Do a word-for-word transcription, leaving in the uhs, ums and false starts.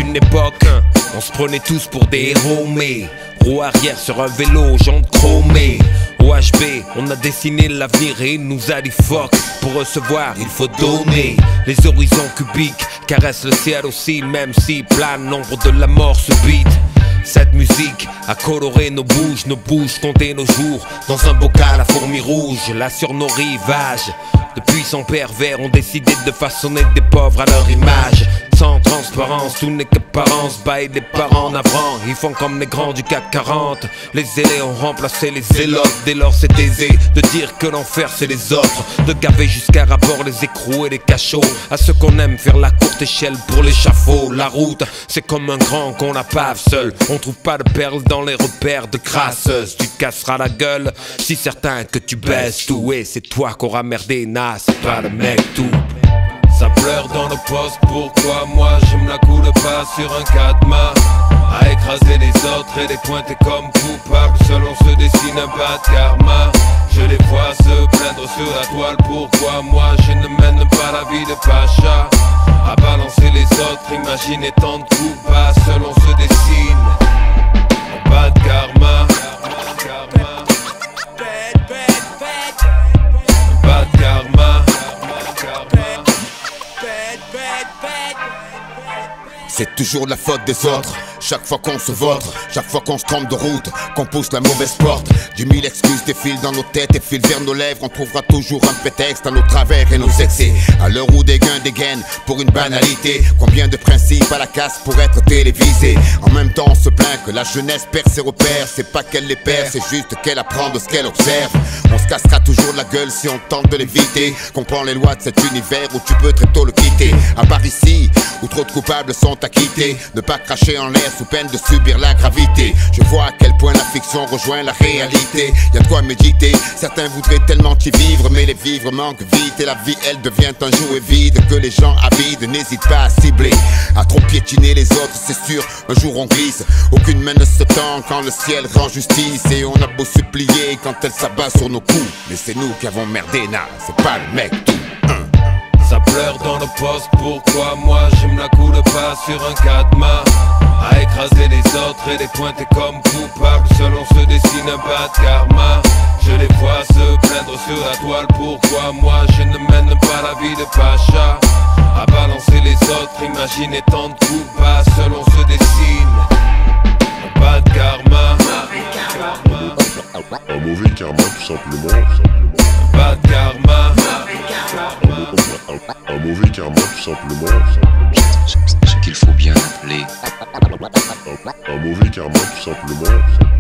une époque, on se prenait tous pour des héros, mais roue arrière sur un vélo, jantes chromées. Au H B, on a dessiné l'avenir et il nous a dit fuck. Pour recevoir, il faut donner. Les horizons cubiques caressent le ciel aussi, même si plane l'ombre de la mort subite. Cette musique a coloré nos bouches, nos bouches compté nos jours. Dans un bocal à fourmis rouges, là sur nos rivages. De puissants pervers ont décidé de façonner des pauvres à leur image. Sans transparence, tout n'est qu'apparence. Bail des parents navrants, ils font comme les grands du C A C quarante. Les zélés ont remplacé les zélotes. Dès lors c'est aisé de dire que l'enfer c'est les autres. De gaver jusqu'à rapport les écrous et les cachots. À ceux qu'on aime faire la courte échelle pour l'échafaud. La route c'est comme un grand qu'on la pave seul. On trouve pas de perles dans les repères de crasseuse. Tu casseras la gueule si certain que tu baisses tout. Et c'est toi qu'aura merdé, nah c'est pas le mec tout. Ça pleure dans le poste, pourquoi moi je me la coule pas sur un cadenas. À écraser les autres et les pointer comme coupables. Seul on se dessine un bas de karma. Je les vois se plaindre sur la toile. Pourquoi moi je ne mène pas la vie de Pacha. À balancer les autres, imaginez tant de coups bas. Seul on se dessine un bas de karma. Un bas de karma. C'est toujours la faute des autres. Chaque fois qu'on se vautre, chaque fois qu'on se trompe de route, qu'on pousse la mauvaise porte. Dix mille excuses défilent dans nos têtes et filent vers nos lèvres. On trouvera toujours un prétexte à nos travers et nos excès. À l'heure où des gains dégainent pour une banalité. Combien de principes à la casse pour être télévisés. En même temps on se plaint que la jeunesse perd ses repères. C'est pas qu'elle les perd, c'est juste qu'elle apprend de ce qu'elle observe. On se cassera toujours la gueule si on tente de l'éviter. Comprends les lois de cet univers où tu peux très tôt le quitter. À part ici, où trop de coupables sont acquittés. Ne pas cracher en l'air sous peine de subir la gravité. Je vois à quel point la fiction rejoint la réalité. Y'a de quoi méditer, certains voudraient tellement y vivre. Mais les vivres manquent vite et la vie elle devient un jouet vide. Que les gens avides n'hésitent pas à cibler. À trop piétiner les autres c'est sûr, un jour on glisse. Aucune main ne se tend quand le ciel rend justice. Et on a beau supplier quand elle s'abat sur nos coups. Mais c'est nous qui avons merdé, nah, c'est pas le mec tout. Ça pleure dans le poste, pourquoi moi je me la coule pas sur un cadenas. À écraser les autres et les pointer comme coupables. Seul on se dessine un bas de karma. Je les vois se plaindre sur la toile. Pourquoi moi je ne mène pas la vie de Pacha. À balancer les autres, imaginez tant de coups bas. Seul on se dessine un bas de karma. Un mauvais karma tout simplement. Un bas de karma. Un mauvais karma tout simplement. Ce qu'il faut bien appeler Un mauvais karma tout simplement.